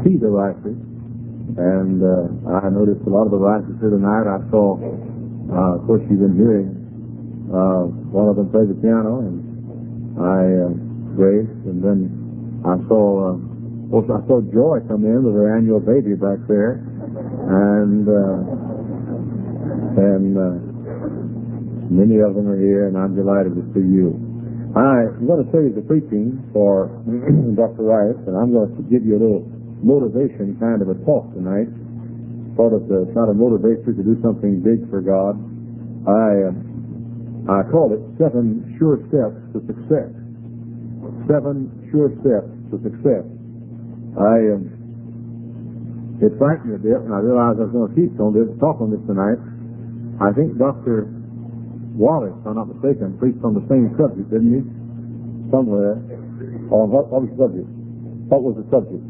see the righteous. And I noticed a lot of the righteous here tonight. I saw, of course, you've been hearing one of them play the piano, and Grace, and then I saw Joy come in with her annual baby back there, and many of them are here, and I'm delighted to see you. I'm going to say the preaching for Dr. Rice, and I'm going to give you a little motivation kind of a talk tonight, sort of to try to motivate you to do something big for God. I call it 7 Sure Steps to Success. 7 Sure Steps to Success. It frightened me a bit, and I realized I was going to teach on this, talk on this tonight. I think Dr. Wallace, if I'm not mistaken, preached on the same subject, didn't he? Somewhere. On what was the subject? What was the subject?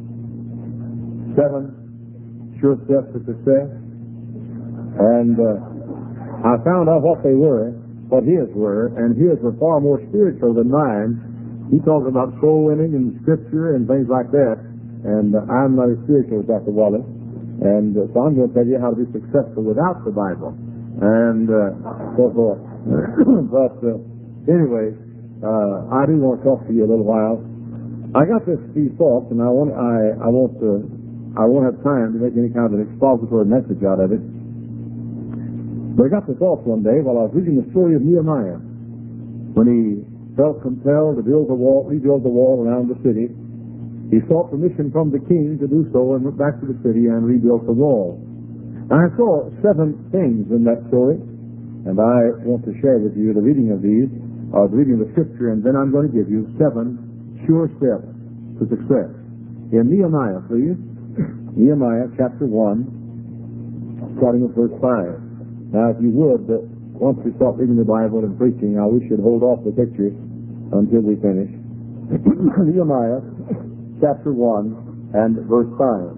7 Sure Steps to Success. And I found out what they were, what his were, and his were far more spiritual than mine. He talks about soul winning and scripture and things like that, and I'm not as spiritual as Dr. Wallace, and so I'm going to tell you how to be successful without the Bible, and so forth. But anyway, I do want to talk to you a little while. I got these thoughts, and I won't have time to make any kind of an expository message out of it. But I got the thoughts one day while I was reading the story of Nehemiah, when he felt compelled to rebuild the wall around the city. He sought permission from the king to do so and went back to the city and rebuilt the wall. And I saw 7 things in that story, and I want to share with you the reading of these, or the reading of the scripture, and then I'm going to give you 7 sure steps to success. In Nehemiah, please. Nehemiah chapter 1, starting with verse 5. Now, if you would, once we start reading the Bible and preaching, we should hold off the pictures until we finish. Nehemiah chapter 1 and verse 5.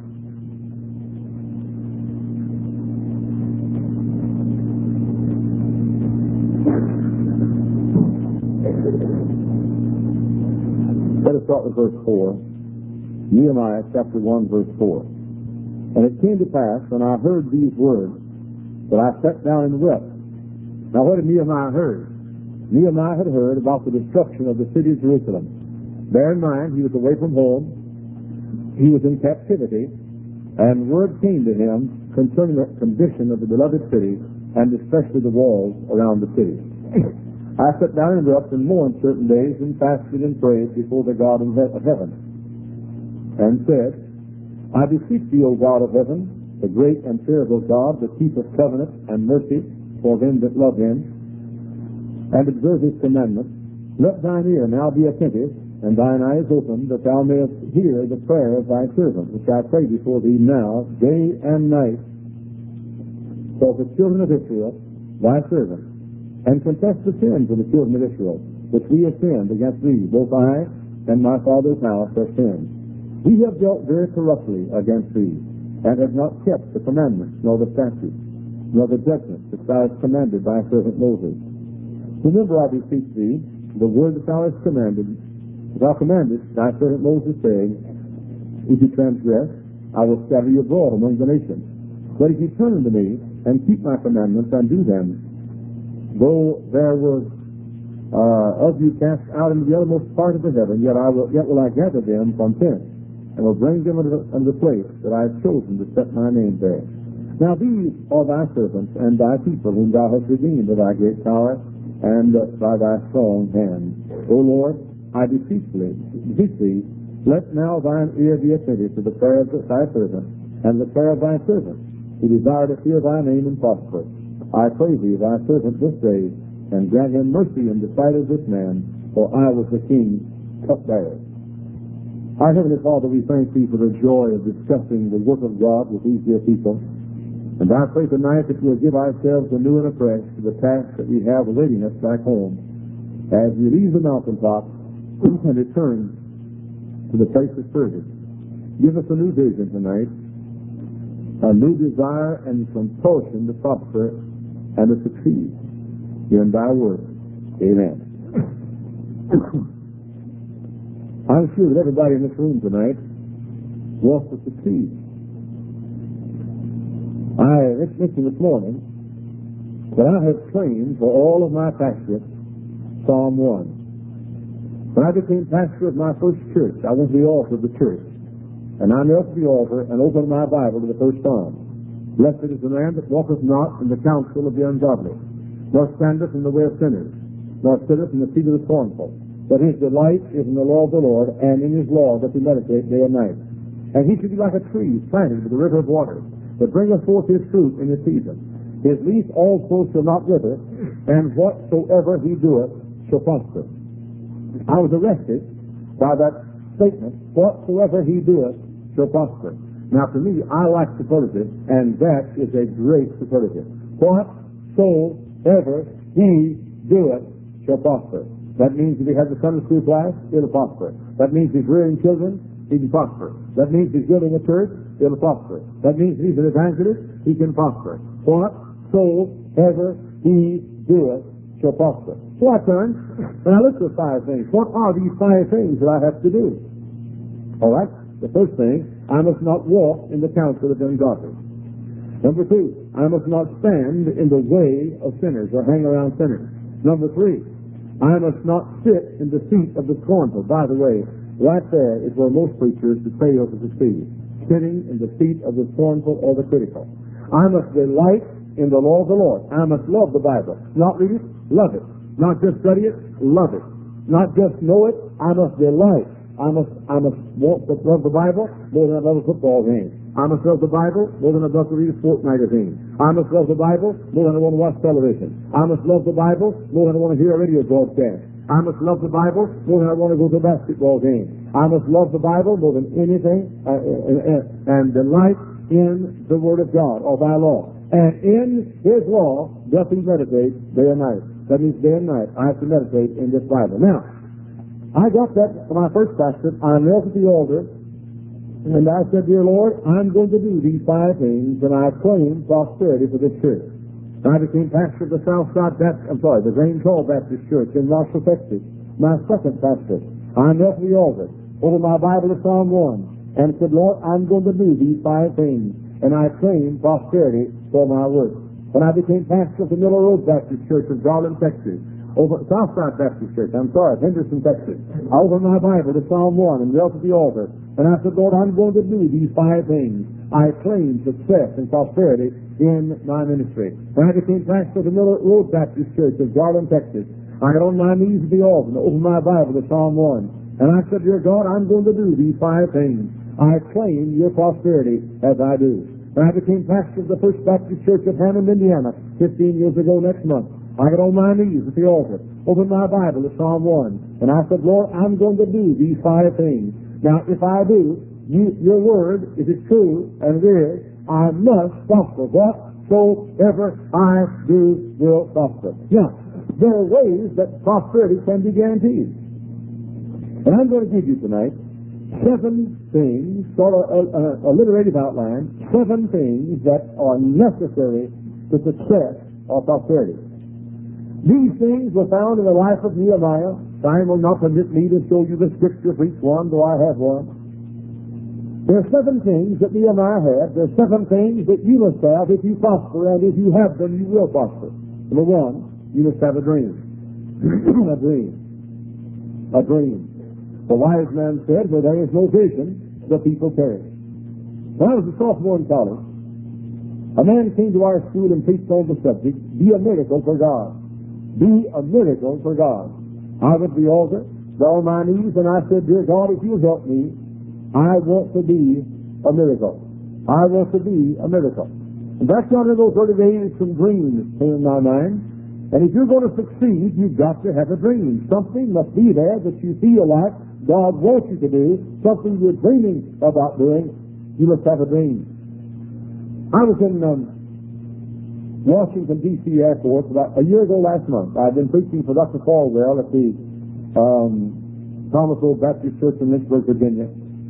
Let us start with verse 4. Nehemiah chapter 1 verse 4. And it came to pass, when I heard these words, that I sat down and wept. Now what had Nehemiah heard? Nehemiah had heard about the destruction of the city of Jerusalem. Bear in mind, he was away from home, he was in captivity, and word came to him concerning the condition of the beloved city, and especially the walls around the city. I sat down and wept and mourned certain days, and fasted and prayed before the God of heaven, and said, I beseech thee, O God of heaven, the great and fearful God, that keepeth covenant and mercy for them that love him, and observe his commandments, let thine ear now be attentive, and thine eyes open, that thou mayest hear the prayer of thy servant, which I pray before thee now, day and night, for the children of Israel, thy servant, and confess the sins of the children of Israel, which we have sinned against thee, both I and my father's house have sinned. We have dealt very corruptly against thee, and have not kept the commandments, nor the statutes, nor the judgments which thou hast commanded thy servant Moses. Remember, I beseech thee, the word that thou hast commanded, thou commandest thy servant Moses, saying, if you transgress, I will scatter you abroad among the nations. But if you turn unto me, and keep my commandments, and do them, though there was of you cast out into the uttermost part of the heaven, yet will I gather them from thence, and will bring them unto the place that I have chosen to set my name there. Now these are thy servants and thy people, whom thou hast redeemed by thy great power and by thy strong hand. O Lord, I beseech thee, let now thine ear be attentive to the prayer of thy servant, and the prayer of thy servant, who desire to fear thy name and prosper. I pray thee, thy servant this day, and grant him mercy in the sight of this man, for I was the king's cupbearer. Our Heavenly Father, we thank thee for the joy of discussing the work of God with these dear people. And I pray tonight that we'll give ourselves anew and afresh to the task that we have awaiting us back home, as we leave the mountaintop and return to the place of service. Give us a new vision tonight, a new desire and compulsion to prosper and to succeed in thy word. Amen. I'm sure that everybody in this room tonight was to succeed. I mentioned this morning that I have claimed for all of my pastorate Psalm 1. When I became pastor of my first church, I went to the altar of the church, and I knelt at the altar and opened my Bible to the first Psalm. Blessed is the man that walketh not in the counsel of the ungodly, nor standeth in the way of sinners, nor sitteth in the seat of the scornful. But his delight is in the law of the Lord, and in his law doth he meditate day and night. And he should be like a tree planted with a river of water, that bringeth forth his fruit in his season. His leaf also shall not wither, and whatsoever he doeth shall prosper. I was arrested by that statement, whatsoever he doeth shall prosper. Now, to me, I like superlative, and that is a great superlative. Whatsoever he doeth shall prosper. That means if he has a Sunday school class, it'll prosper. That means he's rearing children, he can prosper. That means he's building a church, it'll prosper. That means he's an evangelist, he can prosper. Whatsoever he doeth shall prosper. So I turned, and I looked at 5 things. What are these 5 things that I have to do? All right, the first thing, I must not walk in the counsel of the ungodly. Number 2, I must not stand in the way of sinners or hang around sinners. Number 3, I must not sit in the seat of the scornful. By the way, right there is where most preachers fail to succeed. Sitting in the seat of the scornful or the critical. I must delight in the law of the Lord. I must love the Bible. Not read it, love it. Not just study it, love it. Not just know it, I must delight. I must want to love the Bible more than I love a football game. I must love the Bible more than I love to read a sports magazine. I must love the Bible more than I want to watch television. I must love the Bible more than I want to hear a radio broadcast. I must love the Bible more than I want to go to a basketball game. I must love the Bible more than anything and delight in the Word of God, or thy law. And in his law doth he meditate day and night. That means day and night I have to meditate in this Bible. Now, I got that for my first pastor. I knelt at the altar, and I said, Dear Lord, I'm going to do these 5 things, and I claim prosperity for this church. I became pastor of the the Grange Hall Baptist Church in Marshall, Texas, my second pastor. I knelt at the altar, opened my Bible to Psalm 1, and said, Lord, I'm going to do these 5 things, and I claim prosperity for my work. When I became pastor of the Miller Road Baptist Church in Garland, Texas, over Southside Baptist Church, Henderson, Texas, I opened my Bible to Psalm 1 and knelt at the altar, and I said, Lord, I'm going to do these 5 things. I claim success and prosperity in my ministry. When I became pastor of the Miller Road Baptist Church in Garland, Texas, I got on my knees at the altar and opened my Bible to Psalm 1, and I said, Dear God, I'm going to do these 5 things. I claim your prosperity as I do. When I became pastor of the First Baptist Church of Hammond, Indiana, 15 years ago next month, I got on my knees at the altar, opened my Bible to Psalm 1, and I said, Lord, I'm going to do these 5 things. Now, if I do, your word, if it's true, and it is, I must prosper. Whatsoever I do will prosper. Now, there are ways that prosperity can be guaranteed. And I'm going to give you tonight 7 things, sort of a alliterative outline, 7 things that are necessary to success or prosperity. These things were found in the life of Nehemiah. Time will not permit me to show you the scripture for each one, though I have one. There are 7 things that Nehemiah had. There are 7 things that you must have if you prosper, and if you have them, you will prosper. Number 1, you must have a dream. A dream. A dream. The wise man said, where there is no vision, the people perish. When I was a sophomore in college, a man came to our school and preached on the subject, be a miracle for God. Be a miracle for God. I went to the altar, fell on my knees, and I said, Dear God, if you'll help me, I want to be a miracle. I want to be a miracle. And back down in those early days, some dreams came in my mind. And if you're going to succeed, you've got to have a dream. Something must be there that you feel like God wants you to do, something you're dreaming about doing. You must have a dream. I was in Washington, D.C. airport about a year ago last month. I've been preaching for Dr. Falwell at the Thomas Road Baptist Church in Lynchburg, Virginia.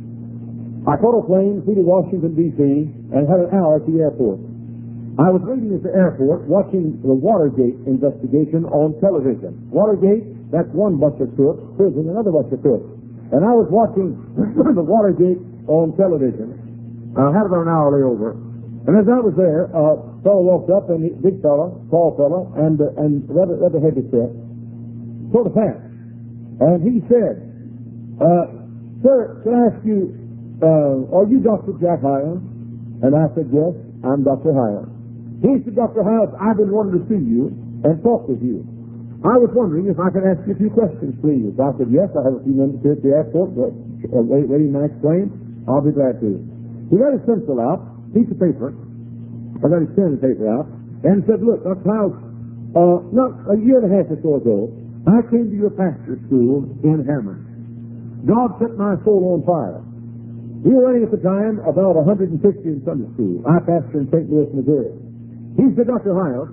I caught a plane, flew to Washington, D.C., and had an hour at the airport. I was waiting at the airport watching the Watergate investigation on television. Watergate, that's one bunch of crooks, prison, another bunch of crooks. And I was watching the Watergate on television. I had about an hour layover. And as I was there, a fellow walked up, and big fellow, tall fellow, and rather heavy set, sort of fat. And he said, "Sir, can I ask you, are you Dr. Jack Hyles?" And I said, "Yes, I'm Dr. Hyles." He said, "Dr. Hyles, I've been wanting to see you and talk with you. I was wondering if I could ask you a few questions, please." I said, "Yes, I have a few minutes here at the airport, but waiting my next plane. I'll be glad to." He got his pencil out, piece of paper. I got his pen and paper out, and said, "Look, Dr. Hyles, not a year and a half or so ago, I came to your pastor school in Hammond. God set my soul on fire. We were running at the time about 150 in Sunday school. I pastor in St. Louis, Missouri." He said, "Dr. Hyles,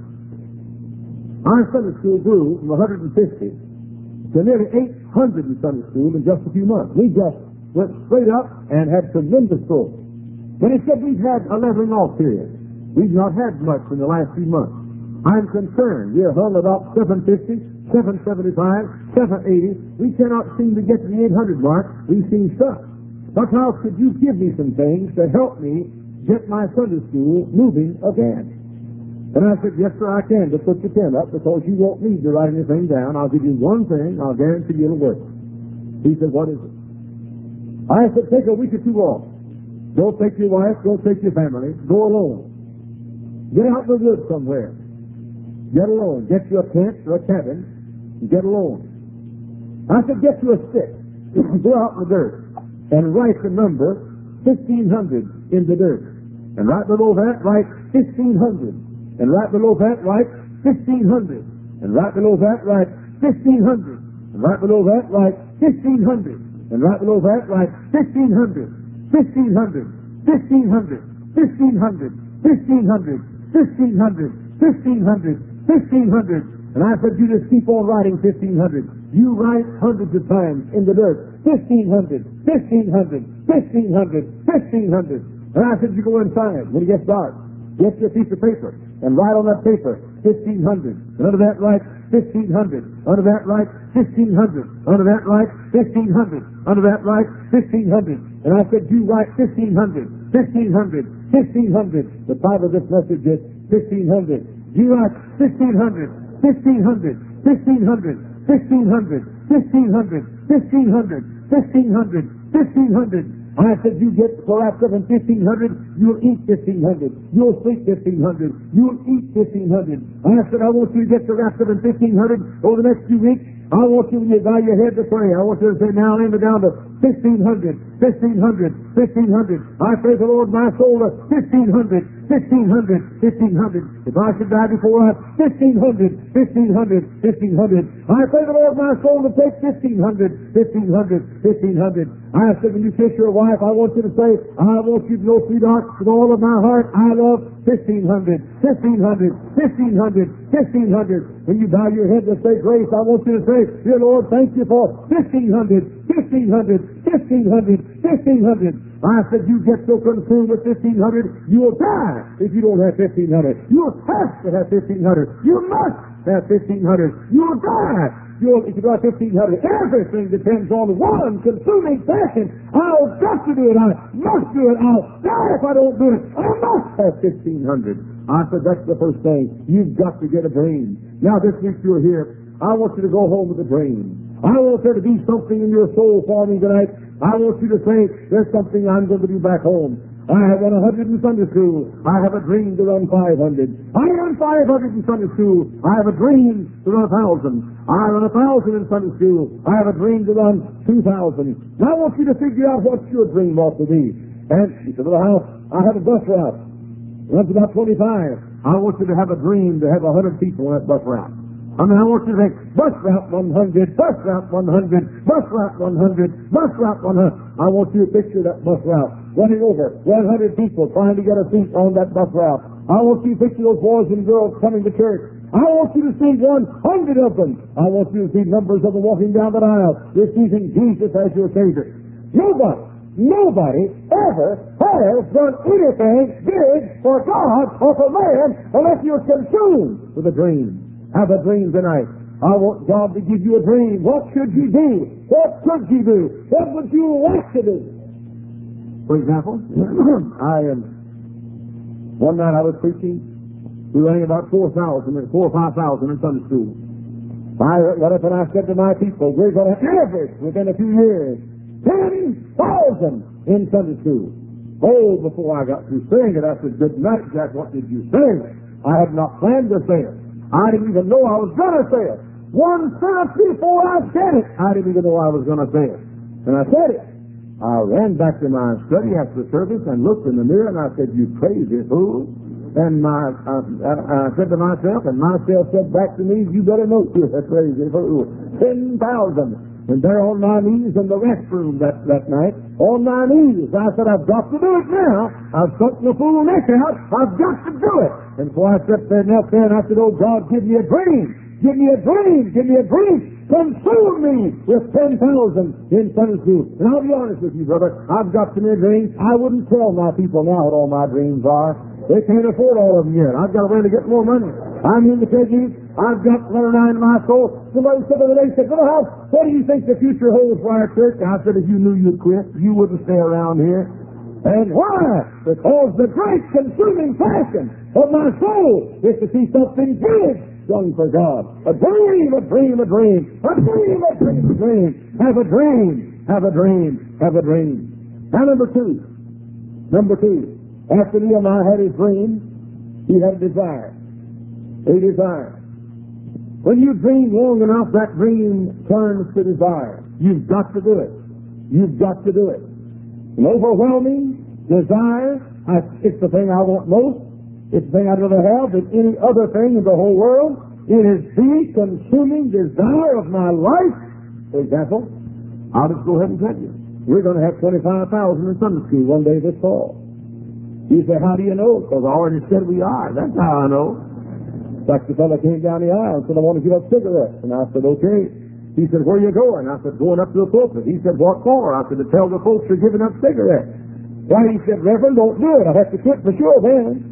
our Sunday school grew from 150 to nearly 800 in Sunday school in just a few months. We just went straight up and had tremendous growth." But he said, "We've had a leveling off period. We've not had much in the last few months. I'm concerned. We're hung about 750, 775, 780. We cannot seem to get to the 800 mark. We seem stuck. Dr. Hyles, could you give me some things to help me get my Sunday school moving again?" And I said, "Yes, sir, I can. Just put your pen up, because you won't need to write anything down. I'll give you one thing. I'll guarantee you it'll work." He said, "What is it?" I said, "Take a week or two off. Don't take your wife. Don't take your family. Go alone. Get out in the woods somewhere. Get alone. Get you a tent or a cabin and get alone." I said, "Get you a stick. Go out in the dirt and write the number 1,500 in the dirt. And right below that, write 1,500. And right below that, write 1,500. And right below that, write 1,500. And right below that, write 1,500. And right below that, write 1,500. 1,500. 1,500. 1,500. 1,500. 1,500. 1,500. 1,500. And I said, "You just keep on writing 1,500. You write hundreds of times in the dirt. 1,500. 1,500. 1,500. 1,500. And I said, "You go inside when it gets dark. Get your piece of paper and write on that paper 1,500. And under that write 1,500. Under that write 1,500. Under that write 1,500. Under that write 1,500. And I said, "You write 1,500. 1,500. 1,500. The title of this message is 1,500. You write 1,500. 1,500. 1,500. 1,500. 1,500. 1,500. 1,500. 1,500. I said, "You get so wrapped up in 1,500, you'll eat 1,500. You'll sleep 1,500. You'll eat 1,500. I said, "I want you to get so wrapped up in 1,500 over the next few weeks. I want you, when you bow your head to pray, I want you to say, 'Now aim it down to 1,500, 1,500, 1,500. I pray the Lord my soul to 1,500, 1,500, 1,500. If I should die before I 1,500, 1,500, 1,500. I pray the Lord my soul to take 1,500, 1,500, 1,500. I said, when you kiss your wife, I want you to say, 'I want you to know, sweetheart, with all of my heart, I love 1,500, 1,500, 1,500, 1,500. When you bow your head to say grace, I want you to say, 'Dear Lord, thank you for 1,500, 1,500, 1,500, 1,500. I said, "You get so consumed with 1,500, you'll die if you don't have 1,500. You'll have to have 1,500. You must have 1,500. You'll die. If you got 1,500, everything depends on one consuming passion. I'll got to do it. I must do it. I'll die if I don't do it. I must have 1,500. I said, "That's the first thing. You've got to get a dream." Now, this week you're here, I want you to go home with a dream. I want there to be something in your soul for me tonight. I want you to say, "There's something I'm going to do back home. I have run 100 in Sunday school. I have a dream to run 500. I run 500 in Sunday school. I have a dream to run 1,000. I run 1,000 in Sunday school. I have a dream to run 2,000. Now I want you to figure out what your dream ought to be." And he said, "Well, house, I have a bus route. It runs about 25. I want you to have a dream to have 100 people on that bus route. I want you to think, bus route 100, bus route 100, bus route 100, bus route 100. I want you to picture that bus route running over 100 people trying to get a seat on that bus route. I want you to picture those boys and girls coming to church. I want you to see 100 of them. I want you to see numbers of them walking down the aisle, receiving Jesus as your Savior. Nobody ever has done anything big for God or for man unless you're consumed with a dream. Have a dream tonight. I want God to give you a dream. What should you do? What could you do? What would you like to do? For example, one night I was preaching. We were about 4,000 or 5,000 in Sunday school. I got up and I said to my people, we're going to average within a few years 10,000 in Sunday school. Oh, before I got through saying it, I said, good night, Jack, what did you say? I had not planned to say it. I didn't even know I was going to say it. 1 sentence before I said it, I didn't even know I was going to say it. And I said it. I ran back to my study after the service and looked in the mirror and I said, you crazy fool. And I said to myself, and myself said back to me, you better know you're a crazy fool. 10,000. And there on my knees in the restroom that night, on my knees, I said, I've got to do it now. I've stuck my fool neck out. I've got to do it. And so I sat there, knelt there, and I said, oh God, give me a dream. Give me a dream. Give me a dream. Consume me with 10,000 in Sunday school. And I'll be honest with you, brother, I've got so many dreams, I wouldn't tell my people now what all my dreams are. They can't afford all of them yet. I've got to learn to get more money. I'm here to tell you, I've got running around in my soul. Somebody said the other day, Brother House, what do you think the future holds for our church? And I said, if you knew you'd quit, you wouldn't stay around here. And why? Because the great consuming passion of my soul is to see something big done for God. A dream, a dream, a dream. A dream, a dream, a dream. Have a dream. Have a dream. Have a dream. Now number two. After Nehemiah had his dream, he had a desire. A desire. When you dream long enough, that dream turns to desire. You've got to do it. You've got to do it. An overwhelming desire, it's the thing I want most. It's the thing I'd rather have than any other thing in the whole world. It is the consuming desire of my life. For example, I'll just go ahead and tell you. We're going to have 25,000 in Sunday school one day this fall. You say, how do you know? Because I already said we are. That's how I know. Like the fellow came down the aisle and said, I want to give up cigarettes. And I said, okay. He said, where are you going? I said, going up to the pulpit. He said, what for? I said, to tell the folks you're giving up cigarettes. Why? He said, Reverend, don't do it. I have to quit for sure then.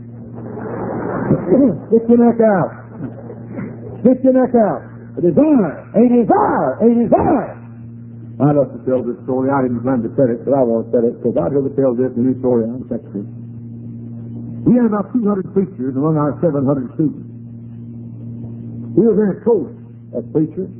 Stick your neck out. Stick your neck out. A desire. A desire. A desire. I love to tell this story. I didn't plan to tell it, but I want to tell it because I'd rather tell this new story on Texas. We had about 200 preachers among our 700 students. We were very close as preachers.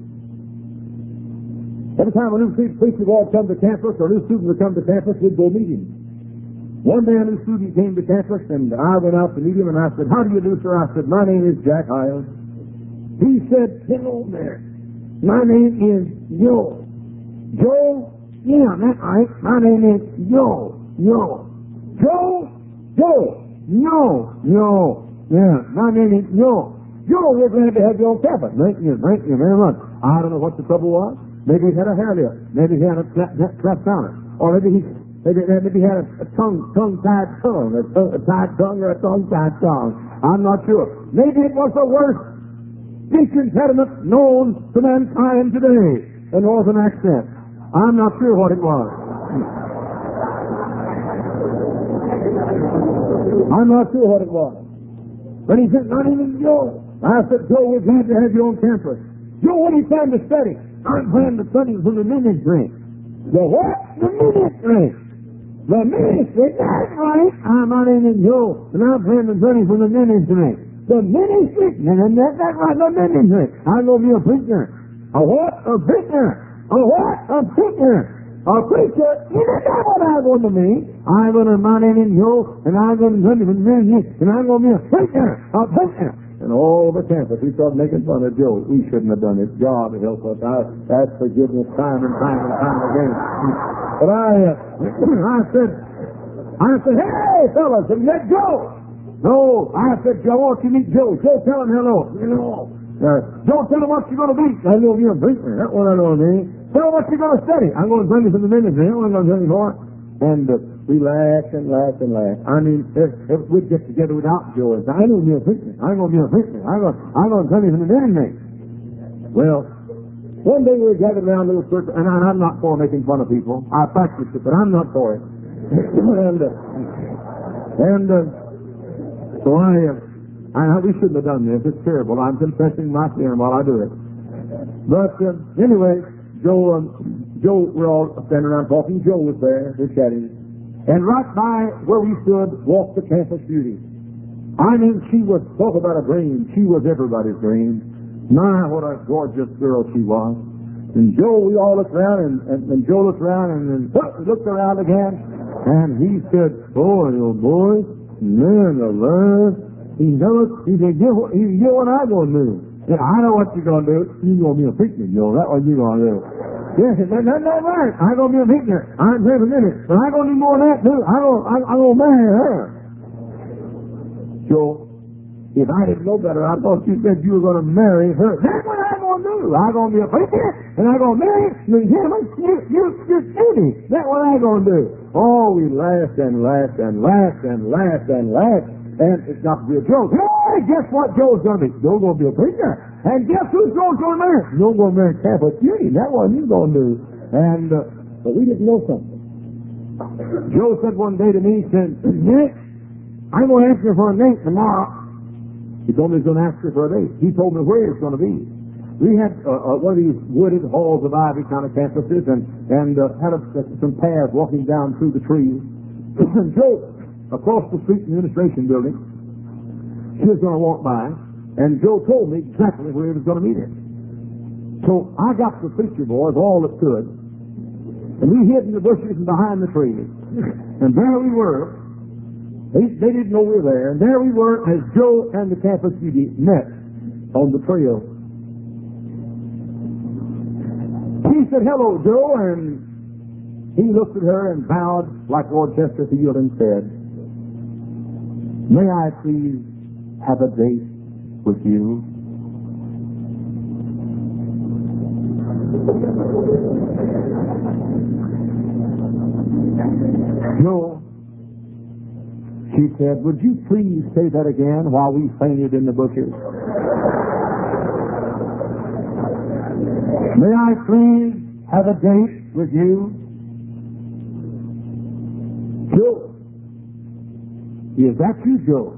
Every time a new preacher would come to campus or a new student would come to campus, we'd go meet him. One day a new student came to campus and I went out to meet him and I said, how do you do, sir? I said, my name is Jack Hyles. He said, hello there. My name is Joe. Joe? Yeah, that's right. My name is Joe. Joe. No. Yeah, my name is Joe. Joe, we're glad to have you on campus. Thank you very much. I don't know what the trouble was. Maybe he had a hair lip. Maybe he had a cleft palate. Or maybe he had a tongue-tied tongue. A tied tongue or a tongue-tied tongue. I'm not sure. Maybe it was the worst speech impediment known to mankind today. A northern accent. I'm not sure what it was. I'm not sure what it was. But he said, not even Joe. I said, Joe, we're glad to have you on campus. Joe, what are you planning to study? I'm planning to study from the ministry. The what? The ministry. The ministry? That's right. My name is Joe, and I'm planning to study from the ministry. The ministry? That's right, the ministry. I'm going to be a preacher. A what? A preacher. A what? A preacher. A preacher? Isn't that what I'm going to be? My name is Joe, and I'm going to study from the ministry, and I'm going to be a preacher. A preacher. And all over campus, we started making fun of Joe. We shouldn't have done it. God help us. I ask forgiveness time and time again. But I said, hey, fellas, have you met Joe? No. I said, Joe, I want you to meet Joe. Joe, tell him hello. Hello. Joe, tell him what you're going to be. I know you're a preacher. That's what I know, man. Tell him what you're going to study. I'm going to bring you from the ministry. That's what I'm going to tell you for. And we laughed and laughed and laughed. I mean, if we'd get together without Joe and say, I know you're a preacher. I'm going to be a preacher. I'm going to tell you from the ministry. Well, one day we were gathered around a little circle, and I'm not for making fun of people. I practiced it, but I'm not for it. So we shouldn't have done this. It's terrible. I'm confessing my sin while I do it. But anyway, Joe, we're all standing around talking. Joe was there. We're chatting. And right by where we stood walked the campus beauty. I mean, she was, talk about a dream. She was everybody's dream. My, what a gorgeous girl she was. And Joe, we all looked around, and Joe looked around, and then looked around again, and he said, boy, oh boy, man alive. He said, you know what I'm going to do? Yeah, I know what you're going to do. You're going to be a preacher, Joe. That's what you're going to do. Yes, that's right. I'm going to be a preacher. I'm living in it. But I'm going to do more than that, too. I'm going to marry her. Joe, if I didn't know better, I thought you said you were going to marry her. That's what I'm going to do. I'm going to be a preacher, and I'm going to marry him. You're kidding. That's what I'm going to do. Oh, we laughed and laughed and laughed and laughed and laughed. And it's got to be a joke. Hey, guess what Joe's going to be? Joe's going to be a preacher. And guess who Joe's going to marry? Joe's going to marry Campus Beauty. That's what he's going to do. And, but we didn't know something. Joe said one day to me, he said, Nick, I'm going to ask her for a date tomorrow. He told me he's going to ask her for a date. He told me where it's going to be. We had one of these wooded halls of ivy kind of campuses and had some paths walking down through the trees. And Joe, across the street in the administration building, she was going to walk by, and Joe told me exactly where he was going to meet her. So I got the preacher boys all that could, and we hid in the bushes and behind the trees. And there we were. They didn't know we were there, and there we were as Joe and the campus beauty met on the trail. He said, hello, Joe, and he looked at her and bowed like Lord Chesterfield and said, may I please have a date with you? Joe, she said, would you please say that again while we fainted in the bushes? May I please have a date with you? Joe, is that you, Joe?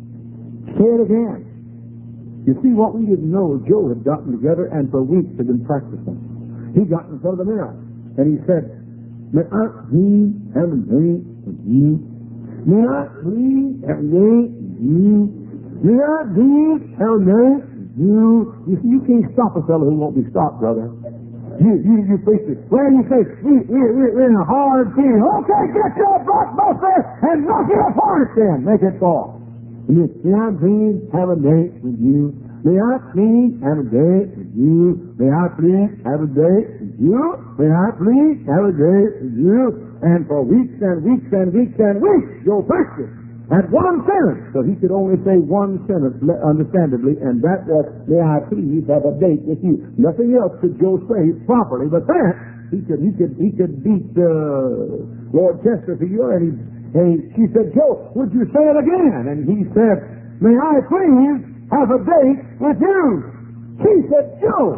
Say it again. You see, what we didn't know, Joe had gotten together and for weeks had been practicing. He got in front of the mirror and he said, may I please have a date with you? May I please have a date with you? May I please have a date with you? You see, you can't stop a fellow who won't be stopped, brother. You preachers. Well, you say, we're in a hard field. Okay, get your blockbuster and knock it apart then. Make it fall. May I please have a date with you? May I please have a date with you? May I please have a date with you? May I please have a date with you? And for weeks and weeks and weeks and weeks, Joe practiced at one sentence, so he could only say one sentence understandably, and that was, may I please have a date with you. Nothing else could Joe say properly, but that he could beat Lord Chesterfield, and she said, Joe, would you say it again? And he said, may I please have a date with you? She said, Joe,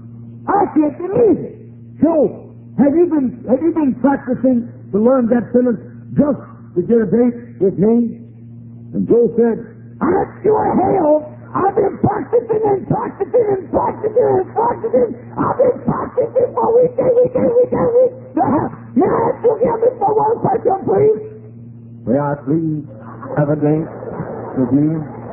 I can't believe it. Joe, have you been practicing to learn that sentence just to get a date with me? And Joe said, aren't you a hell? I've been practicing and practicing and practicing and practicing. I've been practicing for weeks and weeks and weeks and weeks. May I ask you give me for one question, please? May I please have a date with you?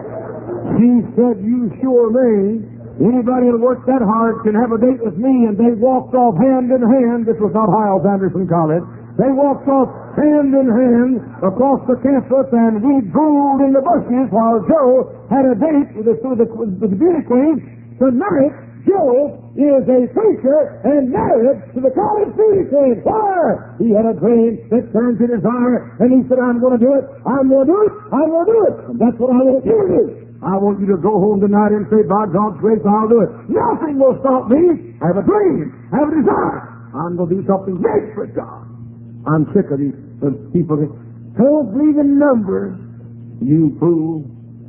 She said, you sure may. Anybody who works that hard can have a date with me. And they walked off hand in hand. This was not Hiles Anderson College. They walked off hand in hand across the campus, and we drooled in the bushes while Joe had a date with the beauty queen. Tonight, Joe is a preacher and married to the college beauty queen. Why? He had a dream that turned to desire, and he said, I'm going to do it. I'm going to do it. I'm going to do it. And that's what I want you to do. I want you to go home tonight and say, by God's grace, I'll do it. Nothing will stop me. I have a dream. I have a desire. I'm going to do something great for God. I'm sick of these people that don't believe in numbers. You fool.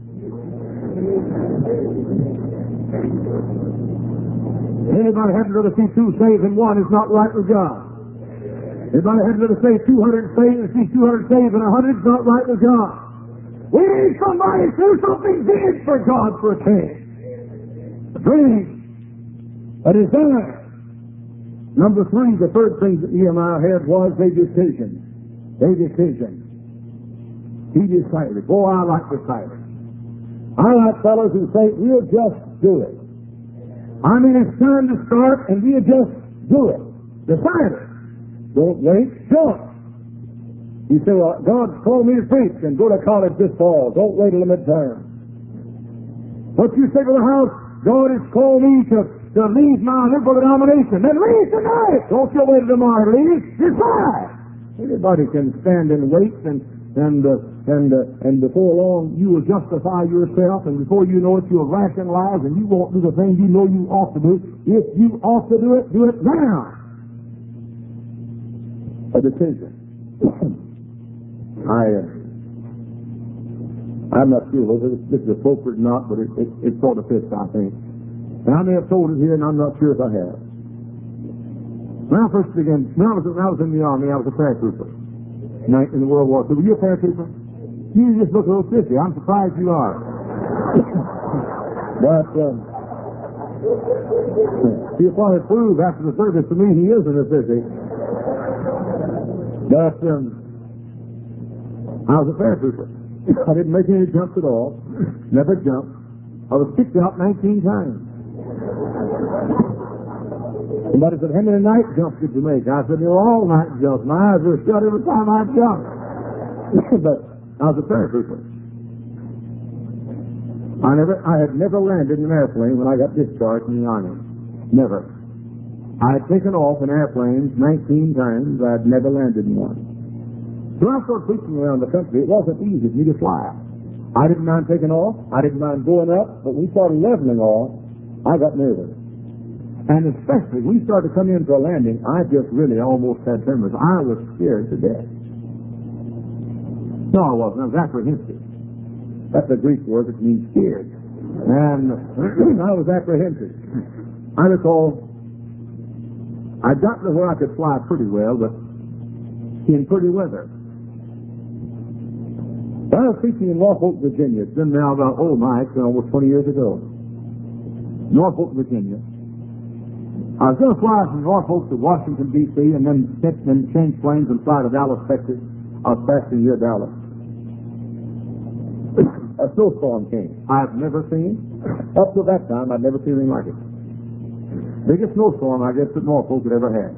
Anybody happen to see 2 saved and 1 is not right with God. Anybody happen to say 200 saved and see 200 saved and 100 is not right with God. We need somebody to do something big for God for a change. A dream. A desire. Number 3, the third thing that Nehemiah had was a decision. a decision. He decided. Boy, I like deciding. I like fellows who say, we'll just do it. I mean, it's time to start, and we'll just do it. Decide it. Don't wait. Don't. You say, well, God's called me to preach and go to college this fall. Don't wait till the midterm. What you say to the house, God has called me to leave my liberal denomination. Then leave tonight. Don't you wait till tomorrow to leave. Decide. Anybody can stand and wait, and before long you will justify yourself, and before you know it, you'll rationalize, and you won't do the thing you know you ought to do. If you ought to do it now. A decision. I'm not sure whether this is appropriate or not, but it sort of fits, I think. And I may have told it here, and I'm not sure if I have. When I first began, when I was in the Army, I was a paratrooper in the World War II. Were you a paratrooper? You just look a little fishy. I'm surprised you are. But he'll probably prove after the service to me he isn't a fishy. But I was a paratrooper. I didn't make any jumps at all. Never jumped. I was kicked out 19 times. Somebody said, how many night jumps did you make? I said, they were all night jumps. My eyes were shut every time I jumped. But I was a paratrooper. I had never landed in an airplane when I got discharged from the Army. Never. I had taken off in airplanes 19 times. I had never landed in one. So I started preaching around the country. It wasn't easy for me to fly. I didn't mind taking off. I didn't mind going up. But when we started leveling off, I got nervous. And especially when we started to come in for a landing, I just really almost had tremors. I was scared to death. No, I wasn't. I was apprehensive. That's a Greek word that means scared. And I was apprehensive. I recall I got to where I could fly pretty well, but in pretty weather. I was preaching in Norfolk, Virginia. It's been now about, it's been almost 20 years ago. Norfolk, Virginia. I was going to fly from Norfolk to Washington, D.C., and then change planes and fly to Dallas, Texas. I was passing near Dallas. A snowstorm came. I've never seen. Up to that time, I'd never seen anything like it. Biggest snowstorm, I guess, that Norfolk had ever had.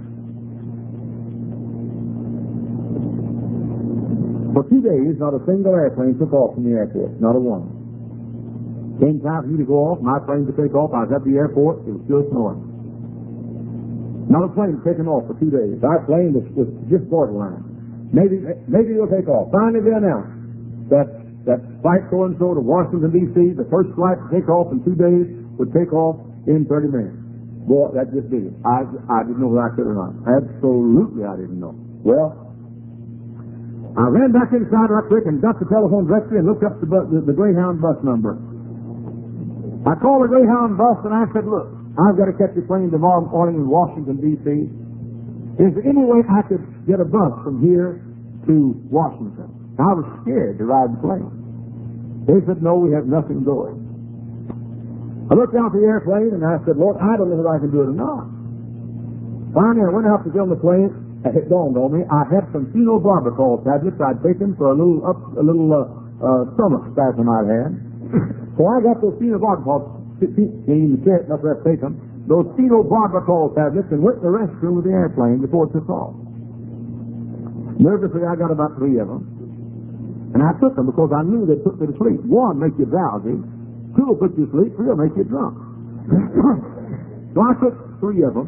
For 2 days, not a single airplane took off from the airport. Not a one. Came time for me to go off, my plane to take off. I was at the airport. It was still snowing. Not a plane taken off for 2 days. Our plane was just borderline. Maybe it'll take off. Finally, they announced that flight so-and-so to Washington, D.C., the first flight to take off in 2 days would take off in 30 minutes. Boy, that just did it. I didn't know whether I could or not. Absolutely, I didn't know. Well, I ran back inside right quick and got the telephone directory and looked up the Greyhound bus number. I called the Greyhound bus and I said, look, I've got to catch a plane tomorrow morning in Washington, D.C. Is there any way I could get a bus from here to Washington? I was scared to ride the plane. They said, no, we have nothing going. I looked out the airplane and I said, Lord, I don't know if I can do it or not. Finally, I went out to get on the plane. It dawned on me, I had some phenobarbital tablets I'd taken for a little stomach spasm I'd had. So I got those phenobarbital, can't even say it, not to take them, those phenobarbital tablets and went to the restroom of the airplane before it took off. Nervously, I got about 3 of them. And I took them because I knew they'd put me to sleep. 1, make you drowsy. 2 will put you to sleep. 3 will make you drunk. So I took 3 of them.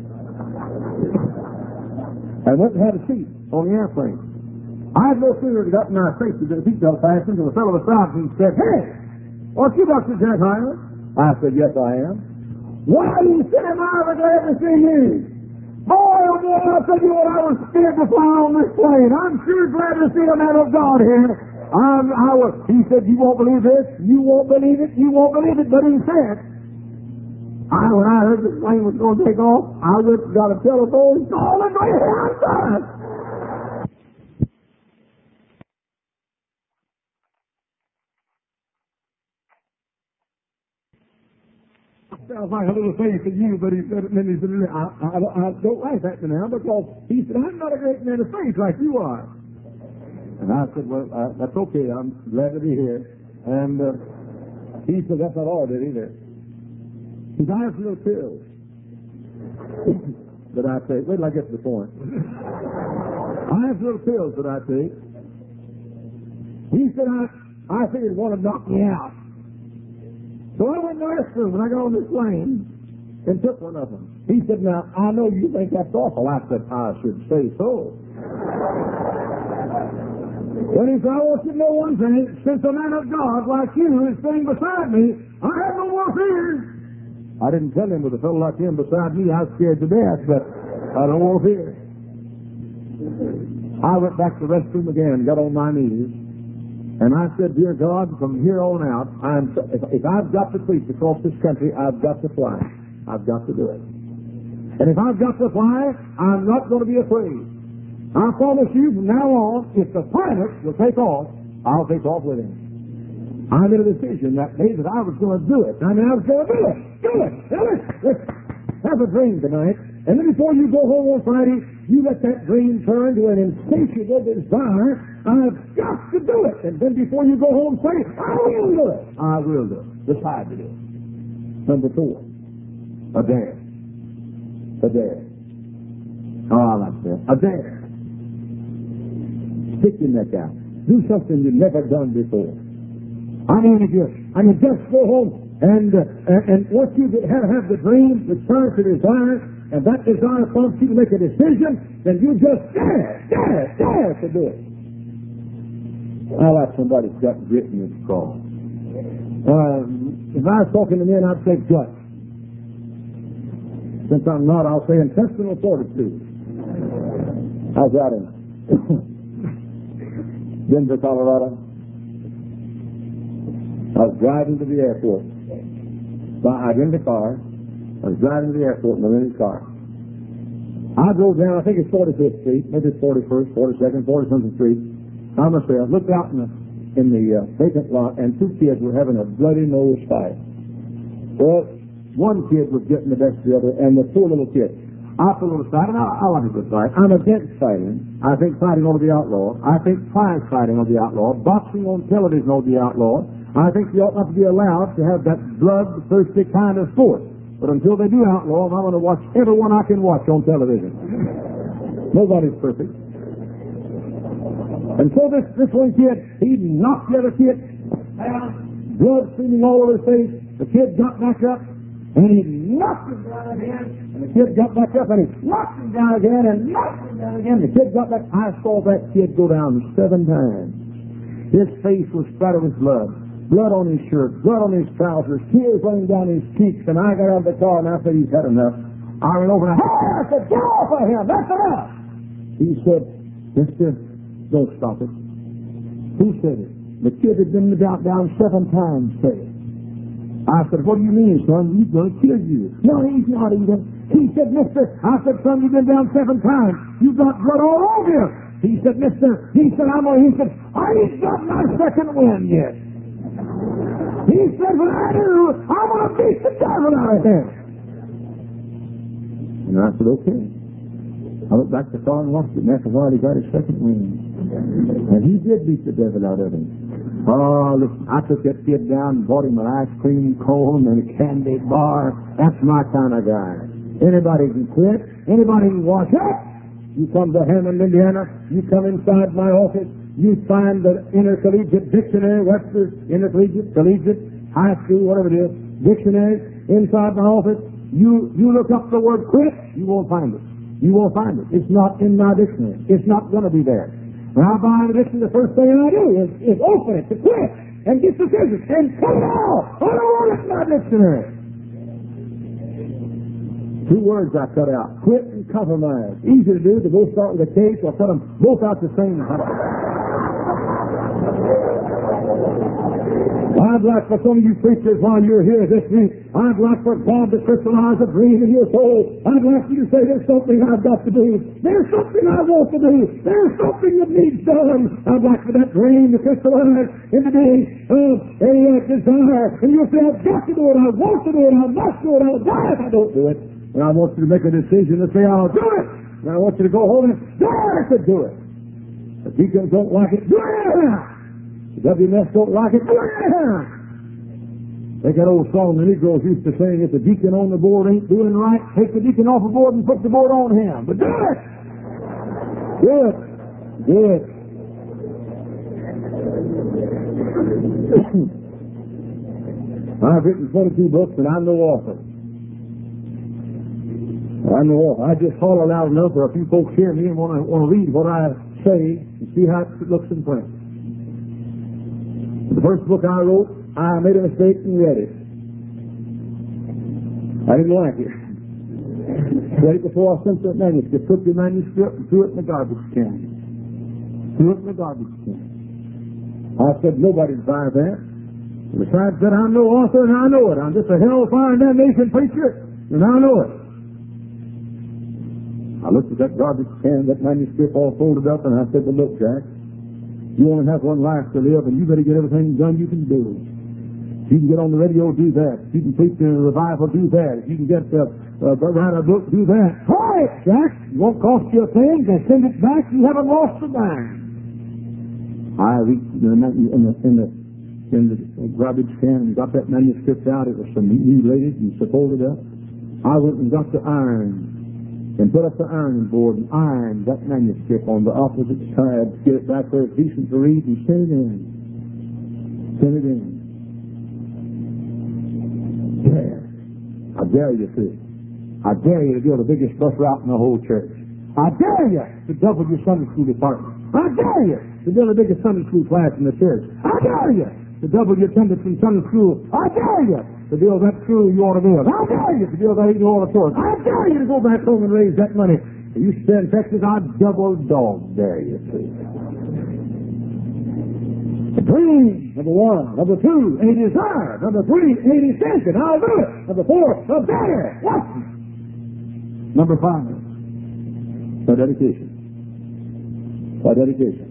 I went and had a seat on the airplane. I had no sooner got in my safety than the seatbelt fastened, and the fellow beside me said, hey, aren't you Dr. Jack Hyler? I said, yes, I am. Why are you sitting there? I'm glad to see you. Boy, oh boy, I'll tell you what, I was scared to fly on this plane. I'm sure glad to see a man of God here. He said, you won't believe this, you won't believe it, you won't believe it, but he said, when I heard the plane was going to take off, I went and got a telephone, called and Greyhound bus. Sounds like a little face at you, but he said, and then he said, I don't like that now because he said, I'm not a great man of faith like you are. And I said, well, that's okay. I'm glad to be here. And he said, that's not all I did either. He said, I have some little pills that I take. Wait till I get to the point. I have some little pills that I take. He said, I figured one would knock me out. So I went to the restroom when I got on this plane and took one of them. He said, now, I know you think that's awful. I said, I should say so. But he said, I want you to know one thing. Since a man of God like you is sitting beside me, I have no more fear. I didn't tell him with a fellow like him beside me, I was scared to death, but I don't want fear. I went back to the restroom again, got on my knees, and I said, dear God, from here on out, if I've got to preach across this country, I've got to fly. I've got to do it. And if I've got to fly, I'm not going to be afraid. I promise you from now on, if the pilot will take off, I'll take off with him. I made a decision that day that I was going to do it. I was going to do it. Do it. Let's have a dream tonight. And then before you go home on Friday, you let that dream turn to an insatiable desire. I've got to do it. And then before you go home, say, I will do it. I will do it. Decide to do it. Number 4. A dare. A dare. Oh, I like that. A dare. Stick your neck out. Do something you've never done before. I mean, if you just go home and once you have the dream, the turn to desire, and that desire prompts you to make a decision, then you just dare to do it. I like somebody's got grit in this crawl. If I was talking to men, I'd say gut. Since I'm not, I'll say intestinal fortitude. How's that in Denver, Colorado? I was driving to the airport. I got in the car. I was driving to the airport in the rented car. I drove down, I think it's 45th Street, maybe it's 41st, 42nd, 40-something Street. I myself looked out in the vacant lot, and 2 kids were having a bloody nose fight. Well, one kid was getting the best of the other, and the 4 little kids. I feel a little fight, and I like a good fight. I'm against fighting. I think fighting ought to be outlawed. I think prize fighting ought to be outlawed. Boxing on television ought to be outlawed. I think you ought not to be allowed to have that bloodthirsty kind of sport. But until they do outlaw them, I'm going to watch every one I can watch on television. Nobody's perfect. And so this one kid, he knocked the other kid down, blood streaming all over his face. The kid got back up, and he knocked him down again. And the kid got back up, and he knocked him down again, and knocked him down again. The kid got back. I saw that kid go down 7 times. His face was splattered with blood. Blood on his shirt, blood on his trousers, tears running down his cheeks, and I got out of the car and I said, he's had enough. I went over and I said, get off of him, that's enough. He said, mister, don't stop it. Who said it? The kid had been down 7 times, said it. I said, what do you mean, son? He's going to kill you. No, he's not even. He said, mister, I said, son, you've been down 7 times. You've got blood all over you. He said, mister, he said, I ain't got my second wind yet. He said, when I do, I'm going to beat the devil out of him. And I said, okay. I went back to the car and watched it, and after a while he got his second wind. And he did beat the devil out of him. Oh, listen, I took that kid down and bought him an ice cream cone and a candy bar. That's my kind of guy. Anybody can quit. Anybody can wash up. You come to Hammond, Indiana. You come inside my office. You find the intercollegiate dictionary, Webster's intercollegiate, collegiate, high school, whatever it is, dictionary, inside my office. You look up the word quit, you won't find it. You won't find it. It's not in my dictionary. It's not going to be there. When I buy the dictionary, the first thing I do is open it to quit and get the scissors and cut it out. I don't want it in my dictionary. 2 words I cut out. Quit and compromise. Easy to do. To both start with a K, so I cut them both out the same time. I'd like for some of you preachers while you're here this week, I'd like for God to crystallize a dream in your soul. I'd like you to say, there's something I've got to do. There's something I want to do. There's something that needs done. I'd like for that dream to crystallize in the day of a desire. And you'll say, I've got to do it. I want to do it. I must do it. I'll die if I don't do it. And I want you to make a decision to say, I'll do it. And I want you to go home and dare to do it. The deacons don't like it. The WMS don't like it. Take that old song the Negroes used to sing, if the deacon on the board ain't doing right, take the deacon off the board and put the board on him. But do it! Do it! Do it! I've written 22 books and I'm no author. I'm no author. I just holler loud enough for a few folks hear me and want to read what I say and see how it looks in print. The first book I wrote, I made a mistake and read it. I didn't like it. Read it before I sent the manuscript. Took the manuscript and threw it in the garbage can. Threw it in the garbage can. I said nobody'd buy that. Besides that, I'm no author and I know it. I'm just a hellfire and damnation preacher and I know it. I looked at that garbage can, that manuscript all folded up, and I said, well, look, Jack, you only have one life to live, and you better get everything done you can do. If you can get on the radio, do that. If you can preach in a revival, do that. If you can get write a book, do that. All right, Jack, it won't cost you a thing. Just send it back. You haven't lost a dime. I reached in the garbage can and got that manuscript out. It was some mutilated and folded up. I went and got the iron and put up the ironing board and ironed that manuscript on the opposite side to get it back where it's decent to read and send it in. Send it in. Dare. I dare you to. I dare you to build the biggest bus route in the whole church. I dare you to double your Sunday school department. I dare you to build the biggest Sunday school class in the church. I dare you to double your attendance in Sunday school. I dare you to build that school you ought to build. I dare you to build that Eagle Auditorium. I dare you to go back home and raise that money. If you stay in Texas, I'd double dog dare you to. A dream, number one. Number two, a desire. Number three, a decision. I'll do it. Number four, a dare. What? Number five, a dedication. A dedication.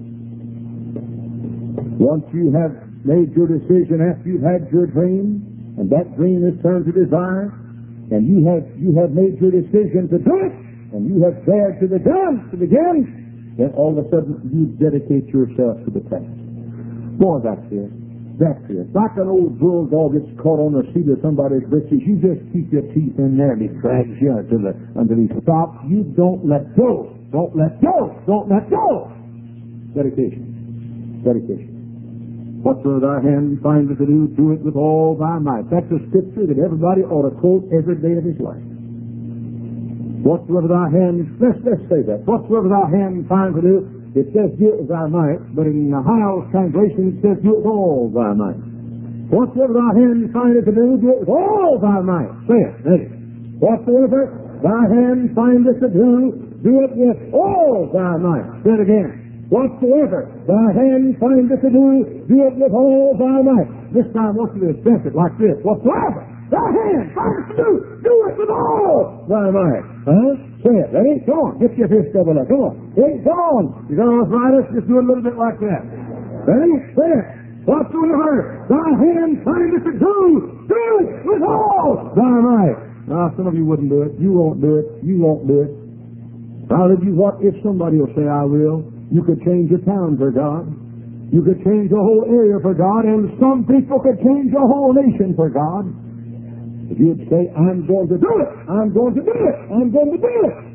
Once you have made your decision after you've had your dream, and that dream is turned to desire, and you have made your decision to do it, and you have dared to begin, then all of a sudden you dedicate yourself to the task. Boy, that's it. That's it. Like an old bulldog gets caught on the seat of somebody's britches, you just keep your teeth in there and he drags you until he stops. You don't let go. Don't let go. Don't let go. Dedication. Dedication. Whatsoever thy hand findeth to do it with all thy might. That's a scripture that everybody ought to quote every day of his life. Whatsoever thy hand, let's say that. Whatsoever thy hand finds to do, it says do it with thy might, but in the Hyles translation it says do it with all thy might. Whatsoever thy hand findeth to do it with all thy might. Say it, ready. Whatsoever thy hand findeth to do it with all thy might. Say it again. Whatsoever thy hand findeth to do it with all thy might. This time, what's this? Express it like this. Whatsoever thy hand findeth to do it with all thy might. Huh? Say it. Ready? Come on. Get your fist double up. Come on. Hey, come on. You got arthritis? Just do it a little bit like that. Ready? Say it. Whatsoever thy hand findeth to do it with all thy might. Now, some of you wouldn't do it. You won't do it. You won't do it. I'll tell you what, if somebody will say, I will. You could change a town for God. You could change a whole area for God, and some people could change a whole nation for God. If you'd say, I'm going to do it, I'm going to do it, I'm going to do it.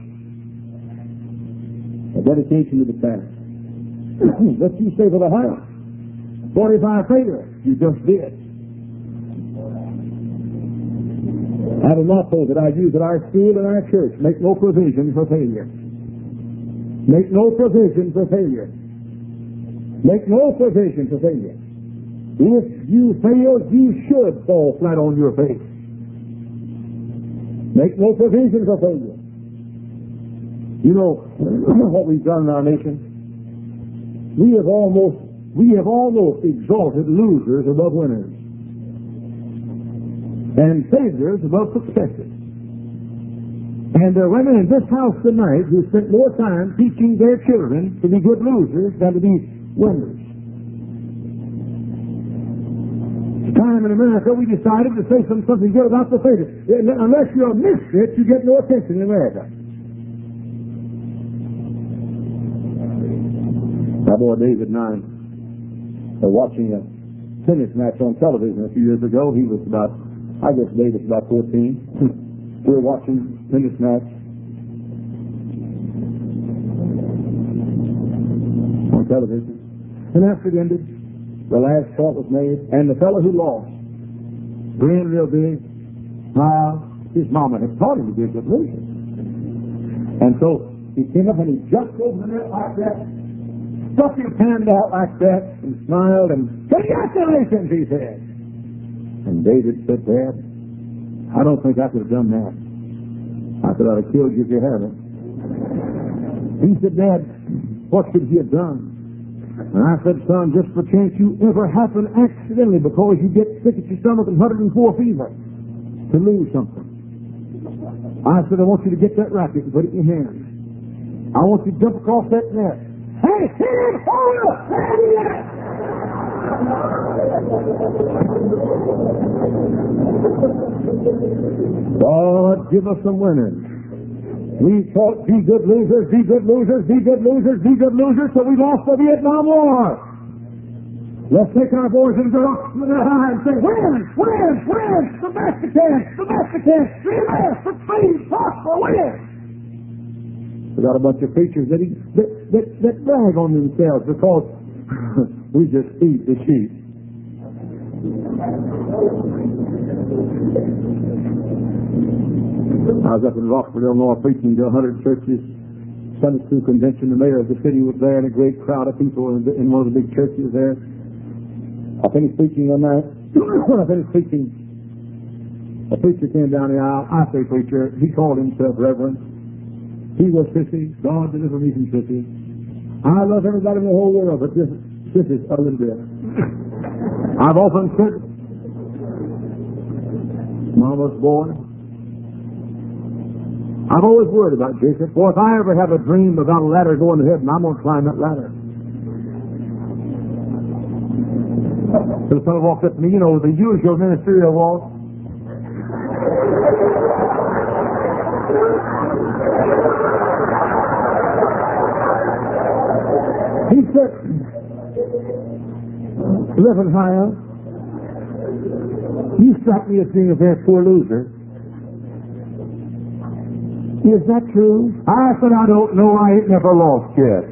A dedication to the task. Let's you say for the house. 45 failure. You just did. I have a motto that I use at our school and our church. Make no provision for failure. Make no provision for failure. Make no provision for failure. If you fail, you should fall flat on your face. Make no provision for failure. You know what we've done in our nation? We have almost exalted losers above winners, and failures above successes. And there are women in this house tonight who spent more time teaching their children to be good losers than to be winners. It's time in America we decided to say something good about the failure. Unless you're a misfit, you get no attention in America. My boy David and I were watching a tennis match on television a few years ago. He was about, I guess David was about 14. We were watching tennis match on television. And after it ended, the last shot was made, and the fellow who lost grinned real big. His mama had taught him to be a good loser. And so he came up and he jumped over the net like that, stuck his hand out like that, and smiled, and congratulations, he said. And David said, Dad, I don't think I could have done that. I said, I'd have killed you if you hadn't. He said, Dad, what should he have done? And I said, son, just for chance you ever happen accidentally because you get sick at your stomach and 104 fever to lose something. I said, I want you to get that racket and put it in your hand. I want you to jump across that net. Hey, stand forward! God, give us some winners. We taught be good losers, be good losers, be good losers, be good losers, so we lost the Vietnam War. Let's take our boys and girls to their high and say, win, win, win, the best you can, succeed, prosper, win. We got a bunch of preachers that brag on themselves because we just feed the sheep. I was up in Rockford, Illinois, preaching to 100 churches, Sunday school convention. The mayor of the city was there and a great crowd of people in one of the big churches there. I finished preaching on that. When I finished preaching, a preacher came down the aisle. I say preacher. He called himself Reverend. He was sissy. God deliver me from sissy. I love everybody in the whole world, but this is a little bit. I've often said, Mama's boy, I've always worried about Jacob. Boy, if I ever have a dream about a ladder going to heaven, I'm going to climb that ladder. So the fellow walked up to me, the usual ministerial walk. He said, Reverend Higher, you struck me as being a very poor loser. Is that true? I said, I don't know. I ain't never lost yet.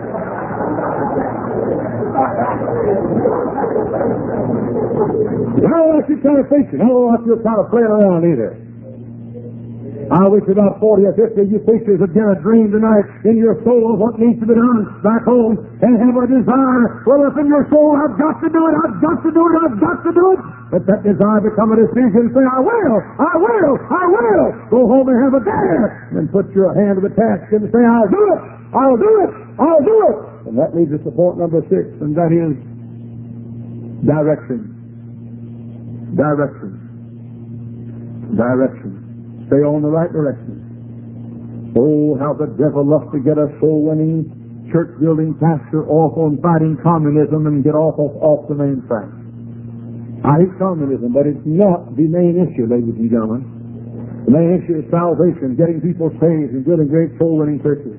I don't like you kind of preaching. I don't like you kind of playing around either. I wish about 40 or 50 of you preachers would get a dream tonight in your soul of what needs to be done back home and have a desire. Well, if in your soul, I've got to do it, I've got to do it, I've got to do it. Let that desire become a decision. Say, I will, I will, I will. Go home and have a dare. And put your hand to the task and say, I'll do it, I'll do it, I'll do it. And that leads us to point number 6, and that is direction. Direction. Direction. Stay on the right direction. Oh, how the devil loves to get a soul-winning, church-building pastor off on fighting communism and get off the main track. I hate communism, but it's not the main issue, ladies and gentlemen. The main issue is salvation, getting people saved and building great soul-winning churches.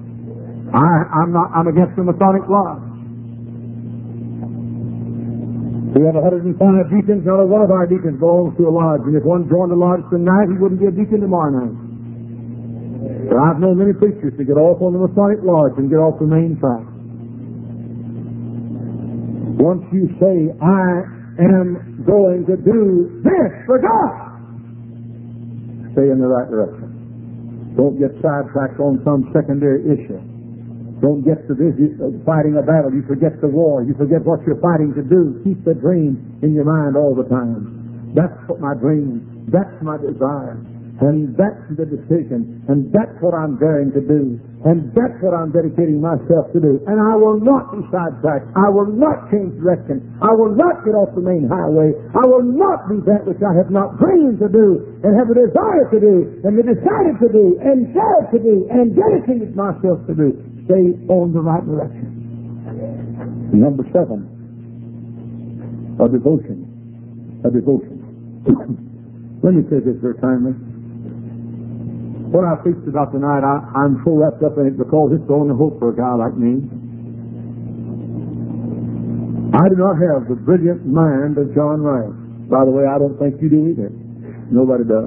I'm against the Masonic Lodge. We have 105 deacons. Not one of our deacons belongs to a lodge. And if one joined the lodge tonight, he wouldn't be a deacon tomorrow night. But I've known many preachers to get off on the Masonic Lodge and get off the main track. Once you say, I am going to do this for God, stay in the right direction. Don't get sidetracked on some secondary issue. Don't get to busy fighting a battle. You forget the war. You forget what you're fighting to do. Keep the dream in your mind all the time. That's what my dream. That's my desire. And that's the decision. And that's what I'm daring to do. And that's what I'm dedicating myself to do. And I will not be sidetracked. I will not change direction. I will not get off the main highway. I will not do that which I have not dreamed to do and have a desire to do and decided to do and dared to do and dedicated myself to do. Stay on the right direction. Number 7, a devotion. A devotion. Let me say this very kindly. What I preached about tonight, I'm so wrapped up in it because it's the only hope for a guy like me. I do not have the brilliant mind of John Rice. By the way, I don't think you do either. Nobody does.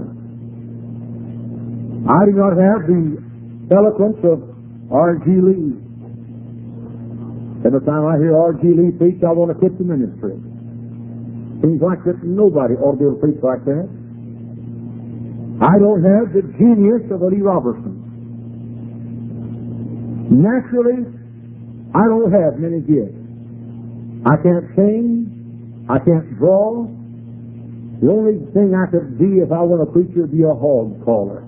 I do not have the eloquence of R.G. Lee. Every time I hear R.G. Lee preach, I want to quit the ministry. Seems like that nobody ought to be able to preach like that. I don't have the genius of Lee Robertson. Naturally, I don't have many gifts. I can't sing. I can't draw. The only thing I could be if I were a preacher would be a hog caller.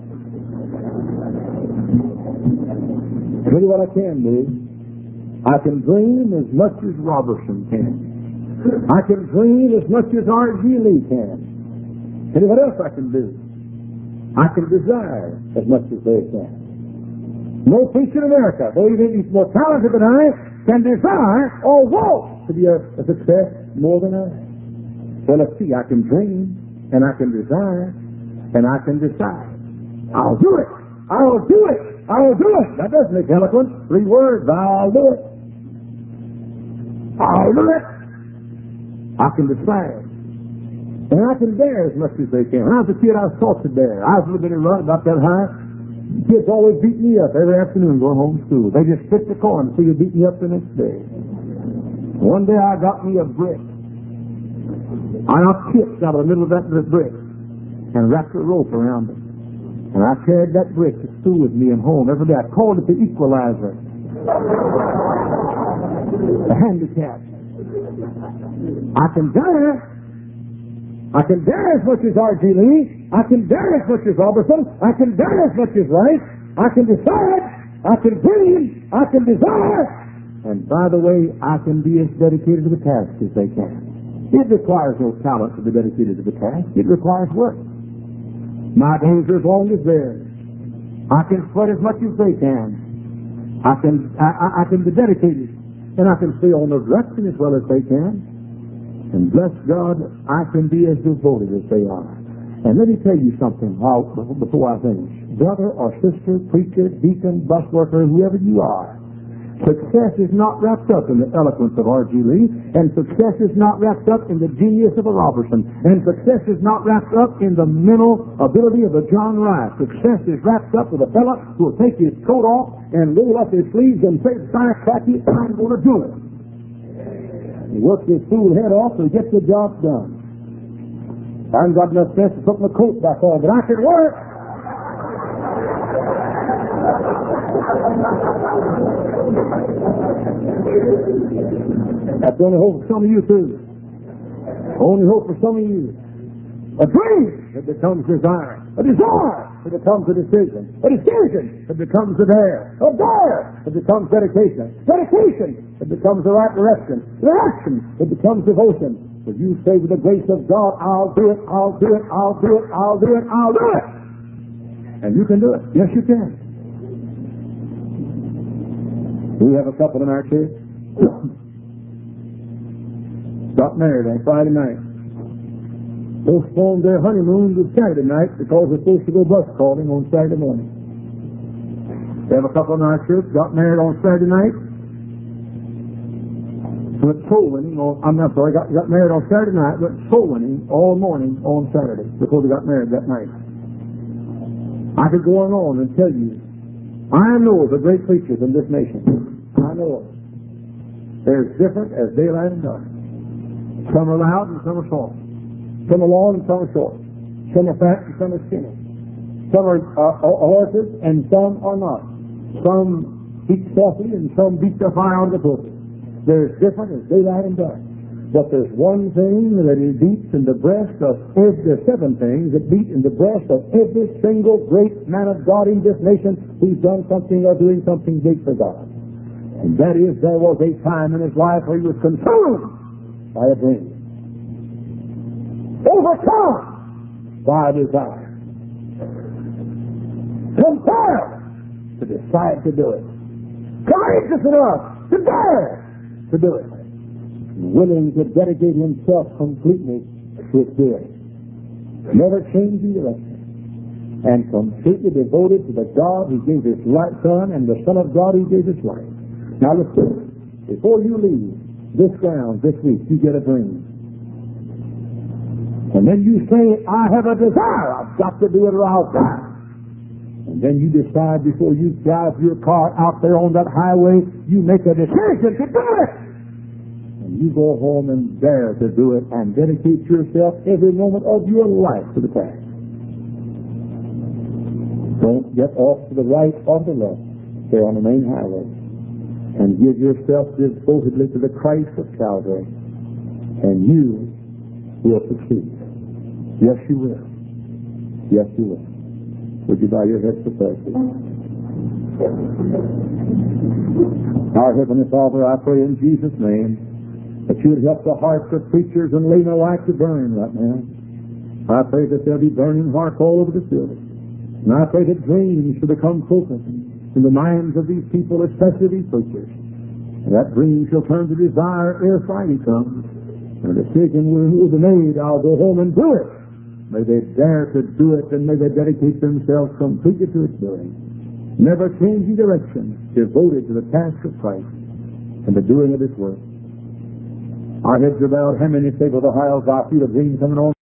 Tell you what I can do. I can dream as much as Robertson can. I can dream as much as R.G. Lee can. Tell you what else I can do. I can desire as much as they can. No preacher in America, though he may be more talented than I, can desire or want to be a success more than I. So let's see, I can dream, and I can desire, and I can decide. I'll do it. I'll do it. I'll do it. That doesn't make eloquence. 3 words. I'll do it. I'll do it. I can decide. And I can dare as much as they can. When I was a kid, I was taught to dare. I was a little bit run about that high. Kids always beat me up every afternoon going home from school. They just spit the corn until you beat me up the next day. One day I got me a brick. I knocked chips out of the middle of that brick and wrapped a rope around it. And I carried that brick to school with me and home every day. I called it the equalizer. The handicap. I can dare. I can dare as much as R.G. Lee. I can dare as much as Robertson. I can dare as much as Rice. I can decide. I can dream. I can desire. And by the way, I can be as dedicated to the task as they can. It requires no talent to be dedicated to the task. It requires work. My days are as long as theirs. I can sweat as much as they can. I can be dedicated. And I can stay on the direction as well as they can. And bless God, I can be as devoted as they are. And let me tell you something before I finish. Brother or sister, preacher, deacon, bus worker, whoever you are, success is not wrapped up in the eloquence of R.G. Lee, and success is not wrapped up in the genius of a Robertson, and success is not wrapped up in the mental ability of a John Rice. Success is wrapped up with a fella who will take his coat off and roll up his sleeves and say, "Cracky, I'm going to do it." He works his fool head off so he gets the job done. I haven't got enough sense to put my coat back on, but I can work. That's the only hope for some of you, too. Only hope for some of you. A dream that becomes desire. A desire that becomes a decision. A decision that becomes a dare. A dare that becomes dedication. Dedication that becomes the right direction. Direction that becomes devotion. But you say with the grace of God, I'll do it, I'll do it, I'll do it, I'll do it, I'll do it. And you can do it. Yes, you can. We have a couple in our church. Got married on Friday night. Postponed their honeymoon to Saturday night because they're supposed to go bus calling on Saturday morning. We have a couple in our church got married on Saturday night. Went soul winning got married on Saturday night, went soul winning all morning on Saturday before they got married that night. I could go on and tell you, I know the great preachers in this nation. I know them. They're as different as daylight and dark. Some are loud and some are soft. Some are long and some are short. Some are fat and some are skinny. Some are horses and some are not. Some speak softly and some beat their fire out of the pulpit. They're as different as daylight and dark. But there's one thing that beats in the breast of there's 7 things that beat in the breast of every single great man of God in this nation who's done something or doing something big for God. And that is, there was a time in his life where he was consumed by a dream. Overcome by a desire. Compelled to decide to do it. Courageous enough to dare to do it. Willing to dedicate himself completely to its doing. Never changing direction. And completely devoted to the God who gave his Son and the Son of God who gave his life. Now listen, before you leave this ground this week, you get a dream. And then you say, I have a desire. I've got to do it or I'll die. And then you decide before you drive your car out there on that highway, you make a decision to do it. And you go home and dare to do it and dedicate yourself every moment of your life to the task. Don't get off to the right or the left. Stay on the main highway and give yourself devotedly to the Christ of Calvary, and you will succeed. Yes, you will. Yes, you will. Would you bow your heads for prayer, please? Our Heavenly Father, I pray in Jesus' name that you would help the hearts of preachers and laymen alike to burn right now. I pray that there'll be burning hearts all over the building. And I pray that dreams should become focused in the minds of these people, especially these preachers. And that dream shall turn to desire ere Friday comes. And a decision will be made, I'll go home and do it. May they dare to do it, and may they dedicate themselves completely to its doing. Never changing direction, devoted to the task of Christ and the doing of His work. Our heads are bowed. How many say with the high of our feet of dreams coming on?